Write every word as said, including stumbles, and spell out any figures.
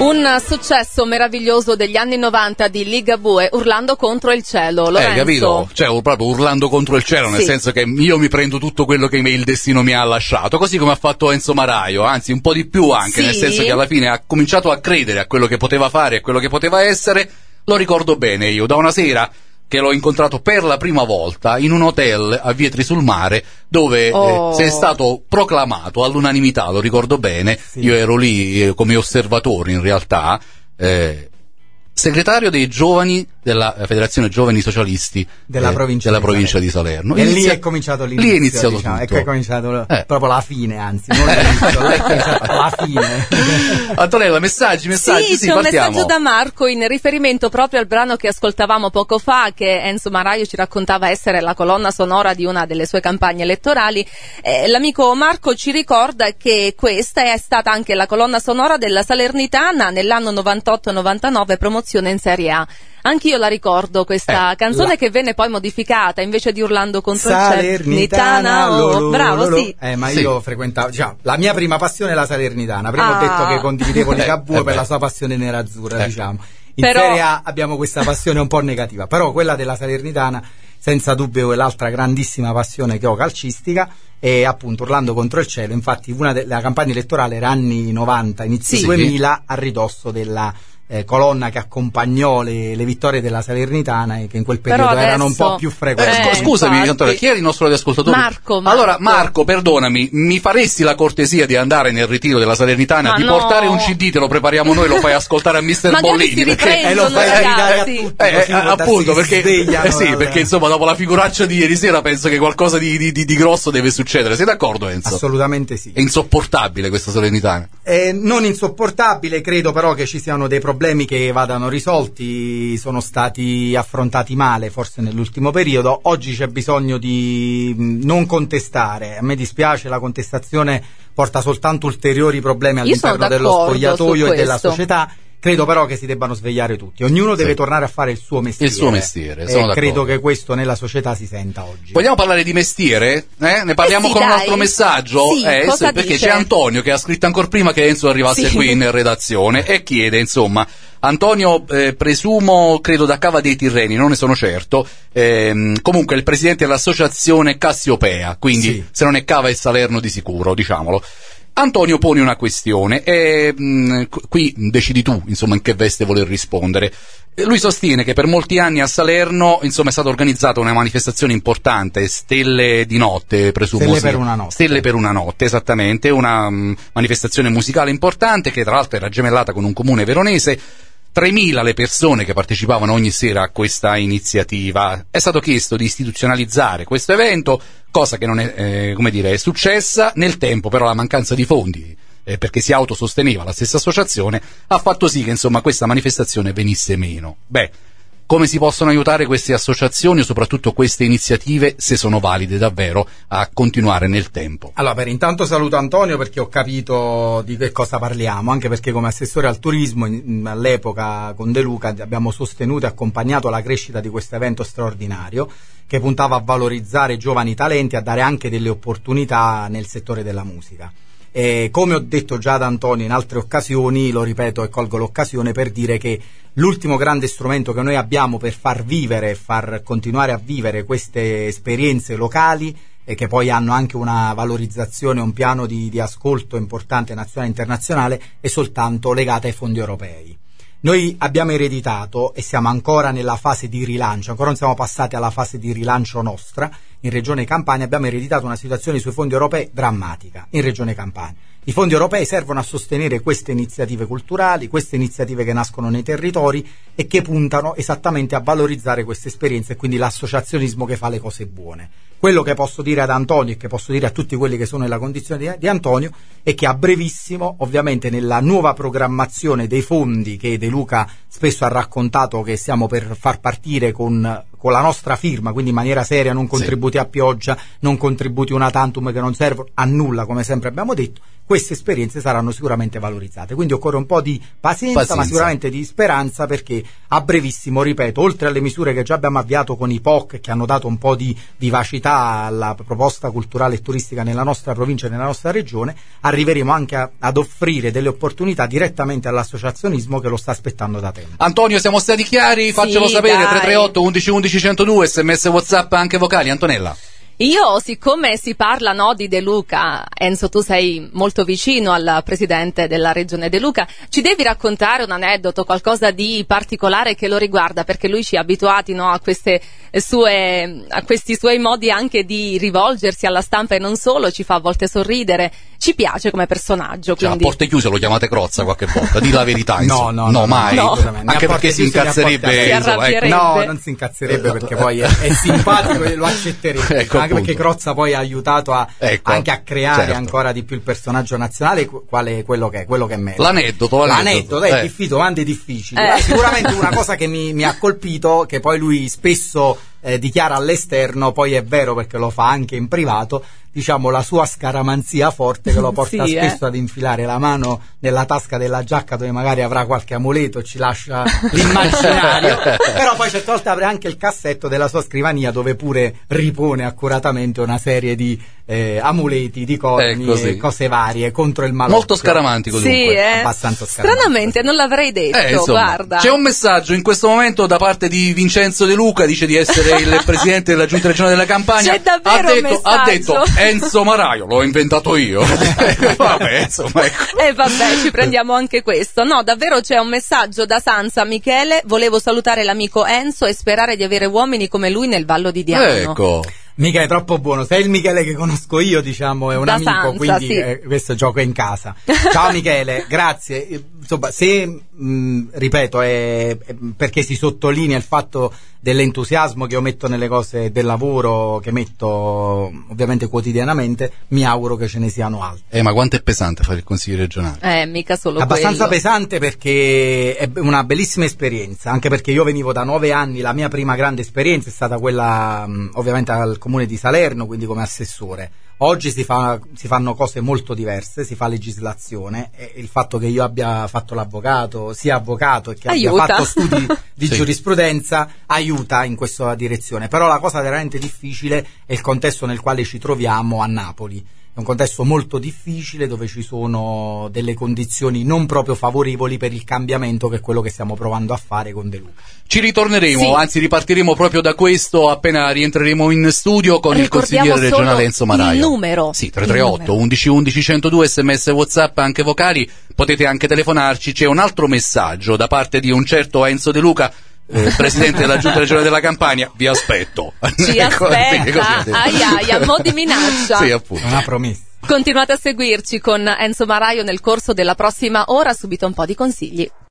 Un successo meraviglioso degli anni novanta di Ligabue, Urlando contro il cielo. Lorenzo. Eh, capito? Cioè, proprio urlando contro il cielo, nel sì. senso che io mi prendo tutto quello che il destino mi ha lasciato, così come ha fatto Enzo Maraio, anzi un po' di più anche, sì. nel senso che alla fine ha cominciato a credere a quello che poteva fare e a quello che poteva essere. Lo ricordo bene io, da una sera che l'ho incontrato per la prima volta in un hotel a Vietri sul Mare, dove oh. eh, si è stato proclamato all'unanimità, lo ricordo bene, sì. Io ero lì eh, come osservatore in realtà, eh, segretario dei giovani della Federazione Giovani Socialisti della eh, provincia, della di, provincia Salerno. di Salerno. E Inizia... lì è cominciato l'inizio. Lì è iniziato diciamo. tutto. Ecco, è cominciato eh. proprio la fine, anzi, non l'inizio, la fine. Antonella, messaggi, messaggi. Sì, sì c'è un partiamo. messaggio da Marco in riferimento proprio al brano che ascoltavamo poco fa, che Enzo Maraio ci raccontava essere la colonna sonora di una delle sue campagne elettorali. Eh, l'amico Marco ci ricorda che questa è stata anche la colonna sonora della Salernitana nell'anno novantotto novantanove, promozione in Serie A. Anch'io la ricordo questa eh, canzone la... che venne poi modificata, invece di Urlando contro Salernitana, il cielo. Oh, bravo, lo, sì. Eh, ma sì. io frequentavo, diciamo, la mia prima passione è la Salernitana. Prima ah. ho detto che condividevo Ligabue eh, per beh. la sua passione nerazzurra, eh. diciamo. In Però... Serie A abbiamo questa passione un po' negativa, però quella della Salernitana senza dubbio è l'altra grandissima passione che ho calcistica. E appunto Urlando contro il cielo, infatti una della campagna elettorale era anni novanta, inizio sì. duemila, a ridosso della eh, colonna che accompagnò le, le vittorie della Salernitana e che in quel periodo adesso... erano un po' più frequenti. Eh, scu- scusami infatti. Antonio, chi era il nostro ascoltatore? Marco, Marco. Allora Marco, perdonami, mi faresti la cortesia di andare nel ritiro della Salernitana, ma di no. portare un C D, te lo prepariamo noi, lo fai ascoltare a mister Magari Bollini, si perché E lo fai ragazzi. ridare a tutti, Eh, così eh, può darsi appunto che perché, svegliano eh sì, dal- perché insomma dopo la figuraccia di ieri sera penso che qualcosa di, di, di, di grosso deve succedere. Sei d'accordo, Enzo? Assolutamente sì. È insopportabile questa Salernitana. Eh, non insopportabile, credo però che ci siano dei problemi che vadano risolti, sono stati affrontati male forse nell'ultimo periodo. Oggi c'è bisogno di non contestare, a me dispiace, la contestazione porta soltanto ulteriori problemi all'interno dello spogliatoio e della società. Credo però che si debbano svegliare tutti, ognuno deve sì. tornare a fare il suo mestiere. Il suo mestiere, sono e d'accordo. credo che questo nella società si senta oggi. Vogliamo parlare di mestiere? Eh? Ne parliamo Eh sì, con dai. un altro messaggio? Sì, eh, cosa sì, perché dice? c'è Antonio che ha scritto ancora prima che Enzo arrivasse Sì. qui in redazione e chiede, insomma, Antonio, eh, presumo, credo da Cava dei Tirreni, non ne sono certo, ehm, comunque è il presidente dell'associazione Cassiopea, quindi Sì. se non è Cava è Salerno di sicuro, diciamolo. Antonio pone una questione e mh, qui decidi tu, insomma, in che veste voler rispondere. Lui sostiene che per molti anni a Salerno, insomma, è stata organizzata una manifestazione importante, Stelle di Notte, presumo. Stelle sì. per una notte. Stelle per una notte, esattamente, una mh, manifestazione musicale importante che tra l'altro era gemellata con un comune veronese. tremila le persone che partecipavano ogni sera a questa iniziativa. È stato chiesto di istituzionalizzare questo evento, cosa che non è, eh, come dire, è successa nel tempo, però la mancanza di fondi, eh, perché si autososteneva la stessa associazione, ha fatto sì che insomma questa manifestazione venisse meno. Beh, come si possono aiutare queste associazioni o soprattutto queste iniziative, se sono valide davvero, a continuare nel tempo? Allora, per intanto saluto Antonio perché ho capito di che cosa parliamo, anche perché come assessore al turismo in, all'epoca con De Luca abbiamo sostenuto e accompagnato la crescita di questo evento straordinario che puntava a valorizzare giovani talenti e a dare anche delle opportunità nel settore della musica. E come ho detto già ad Antonio in altre occasioni, lo ripeto e colgo l'occasione per dire che l'ultimo grande strumento che noi abbiamo per far vivere, far continuare a vivere queste esperienze locali e che poi hanno anche una valorizzazione, un piano di, di ascolto importante nazionale e internazionale, è soltanto legata ai fondi europei. Noi abbiamo ereditato e siamo ancora nella fase di rilancio, ancora non siamo passati alla fase di rilancio nostra. In Regione Campania abbiamo ereditato una situazione sui fondi europei drammatica in Regione Campania. I fondi europei servono a sostenere queste iniziative culturali, queste iniziative che nascono nei territori e che puntano esattamente a valorizzare queste esperienze e quindi l'associazionismo che fa le cose buone. Quello che posso dire ad Antonio e che posso dire a tutti quelli che sono nella condizione di, di Antonio è che a brevissimo, ovviamente nella nuova programmazione dei fondi che De Luca spesso ha raccontato che stiamo per far partire con, con la nostra firma, quindi in maniera seria, non contributi sì. a pioggia, non contributi una tantum che non servono a nulla, come sempre abbiamo detto, queste esperienze saranno sicuramente valorizzate. Quindi occorre un po' di pazienza, pazienza, ma sicuramente di speranza, perché a brevissimo, ripeto, oltre alle misure che già abbiamo avviato con i P O C, che hanno dato un po' di vivacità alla proposta culturale e turistica nella nostra provincia e nella nostra regione, arriveremo anche a, ad offrire delle opportunità direttamente all'associazionismo che lo sta aspettando da tempo. Antonio, siamo stati chiari? Faccelo sì, sapere. dai. Tre tre otto undici undici centodue, sms WhatsApp anche vocali. Antonella. Io, siccome si parla, no, di De Luca, Enzo, tu sei molto vicino al presidente della regione De Luca, ci devi raccontare un aneddoto, qualcosa di particolare che lo riguarda, perché lui ci ha abituati, no, a queste sue, a questi suoi modi anche di rivolgersi alla stampa e non solo, ci fa a volte sorridere, ci piace come personaggio. Cioè, quindi... a porte chiuse lo chiamate Crozza qualche volta, di la verità. No, no, no, no, mai. No. Anche perché si incazzerebbe. Si arrabbierebbe. No, non si incazzerebbe perché poi è, è simpatico e lo accetterebbe. Ecco, anche appunto. Perché Crozza poi ha aiutato a, ecco, anche a creare certo. ancora di più il personaggio nazionale, quale è quello che è, quello che è meglio. L'aneddoto, l'aneddoto, l'aneddoto è eh. difficile, domande difficili. Eh. Sicuramente una cosa che mi, mi ha colpito, che poi lui spesso eh, dichiara all'esterno, poi è vero perché lo fa anche in privato, diciamo la sua scaramanzia forte che lo porta sì, spesso eh. ad infilare la mano nella tasca della giacca dove magari avrà qualche amuleto e ci lascia l'immaginario, però poi certe volte apre anche il cassetto della sua scrivania dove pure ripone accuratamente una serie di eh, amuleti, di corni ecco, sì. e cose varie contro il malocchio. Molto scaramantico dunque. Sì, eh. Abbastanza scaramantico. Stranamente non l'avrei detto, Eh, insomma, guarda. c'è un messaggio in questo momento da parte di Vincenzo De Luca, dice di essere il presidente della giunta regionale della Campania. C'è davvero ha detto, un ha detto messaggio. Enzo Maraio, l'ho inventato io. Vabbè, insomma, ecco. E eh, vabbè, ci prendiamo anche questo. No, davvero c'è un messaggio da Sanza. Michele, volevo salutare l'amico Enzo e sperare di avere uomini come lui nel Vallo di Diano. Ecco. Michele è troppo buono, sei il Michele che conosco io, diciamo, è un Da amico, Sanza, quindi sì. eh, questo gioco è in casa. Ciao Michele, grazie. Eh, Insomma, se mh, ripeto, è, è perché si sottolinea il fatto dell'entusiasmo che io metto nelle cose del lavoro, che metto ovviamente quotidianamente, mi auguro che ce ne siano altri. Eh, ma quanto è pesante fare il consiglio regionale? Eh, mica solo Abbastanza quello. pesante perché è una bellissima esperienza, anche perché io venivo da nove anni, la mia prima grande esperienza è stata quella mh, ovviamente al comune di Salerno, quindi come assessore. Oggi si, fa, si fanno cose molto diverse, si fa legislazione e il fatto che io abbia fatto l'avvocato, sia avvocato e che Aiuta. abbia fatto studi di Sì. giurisprudenza aiuta in questa direzione, però la cosa veramente difficile è il contesto nel quale ci troviamo a Napoli. È un contesto molto difficile dove ci sono delle condizioni non proprio favorevoli per il cambiamento, che è quello che stiamo provando a fare con De Luca. Ci ritorneremo, Sì. anzi ripartiremo proprio da questo appena rientreremo in studio con il Ricordiamo consigliere solo regionale Enzo Maraio. il numero. Sì, tre Il tre otto numero. undici undici centodue, sms WhatsApp anche vocali, potete anche telefonarci. C'è un altro messaggio da parte di un certo Enzo De Luca, eh, presidente della giunta regionale della Campania. Vi aspetto. Ci Ecco, quindi così aspetta, ha detto. ai ai, a mo' di minaccia. Sì, appunto. Una promessa. Continuate a seguirci con Enzo Maraio nel corso della prossima ora, subito un po' di consigli.